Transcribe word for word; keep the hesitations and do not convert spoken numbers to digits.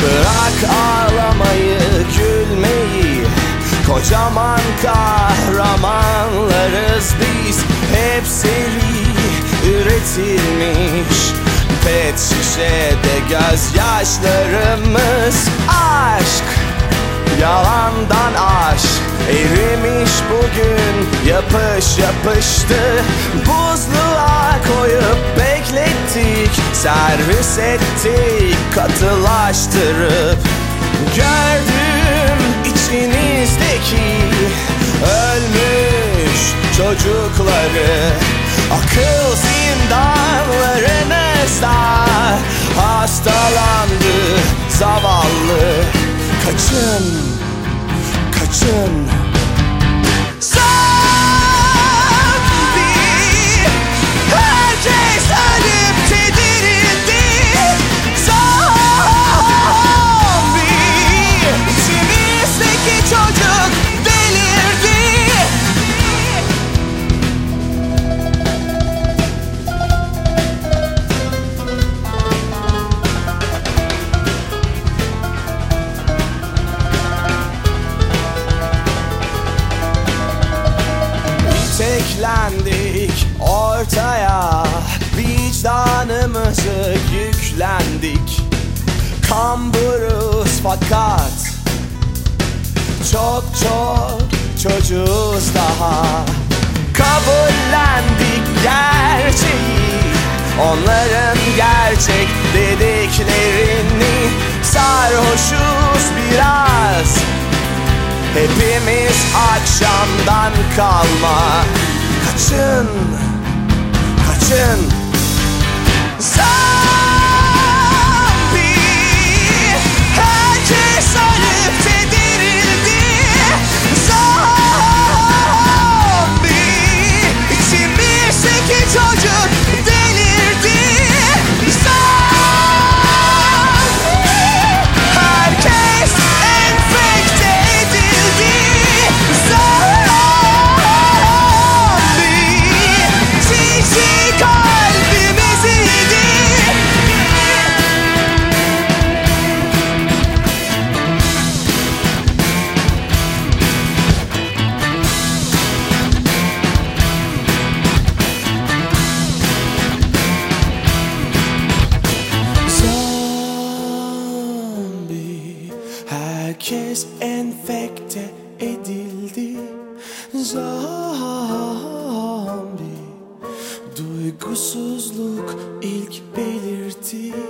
Bırak ağlamayı, gülmeyi, kocaman kahramanlarız biz. Hep seri üretilmiş pet şişede gözyaşlarımız. Aşk, yalandan aşk erimiş bugün, yapış yapıştı. Buzluğa koyup beklettik, servis ettik katılaştırıp. Gördüm içinizdeki ölmüş çocukları, akıl zindanlarınızda hastalandı zavallı. Kaçın, kaçın. Zombi, herkes ölüp tedirildi. Zombi, içimizdeki çocuk delirdi. Teklendik ortaya, vicdanımızı yüklendik. Kamburuz fakat çok çok çocuğuz daha. Kabullendik gerçeği, onların gerçek dediklerini. Sarhoşuz biraz, hepimiz akşamdan kalma. Kaçın, kaçın. Zombi, herkes ölüp tedirildi. Zombi, içimizdeki çocuk delirdi. Zombi, herkes enfekte edildi. Zombi, cici kalbimizi yedi. Zombi, herkes enfekte edildi. Zombi, duygusuzluk ilk belirti.